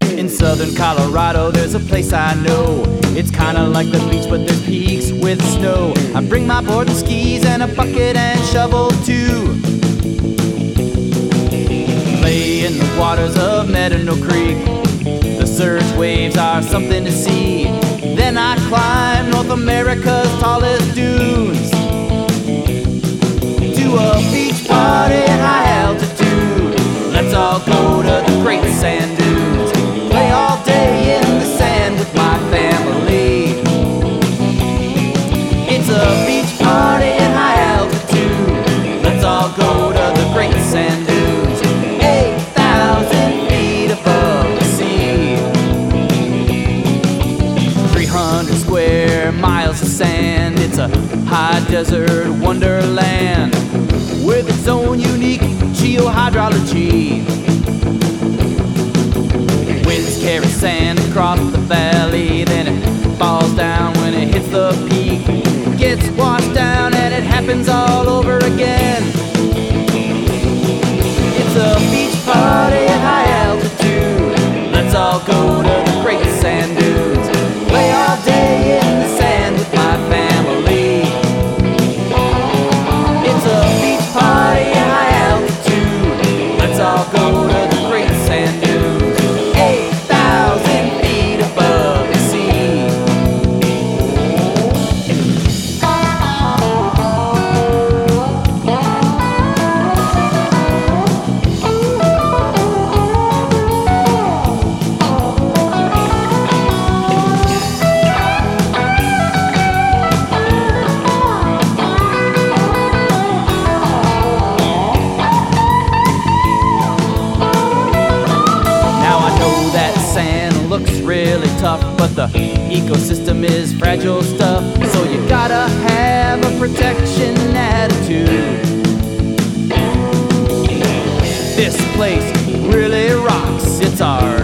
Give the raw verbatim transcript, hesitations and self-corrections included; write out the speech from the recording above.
In southern Colorado, there's a place I know. It's kinda like the beach, but there's peaks with snow. I bring my board and skis and a bucket and shovel too. Play in the waters of Medano Creek. The surge waves are something to see. Then I climb North America's tallest dunes to a beach party at high altitude. Let's all go to the Great Sand Dunes. Play all day in the sand with my family. It's a beach party at high altitude. Let's all go to the Great Sand Dunes, eight thousand feet above the sea. three hundred square miles of sand. It's a high desert wonderland with its own unique geohydrology. Winds carry sand across the valley, then it falls down when it hits the peak. Gets washed down and it happens all over again. It's a beach party at high altitude. Let's all go to the Great Sand Dunes. Play all day in the sand with my family. It's a beach party at high altitude. Let's all go to the Great Sand Dunes, eight thousand feet above the sea. Looks really tough, but the ecosystem is fragile stuff, so you gotta have a protection attitude. This place really rocks. It's our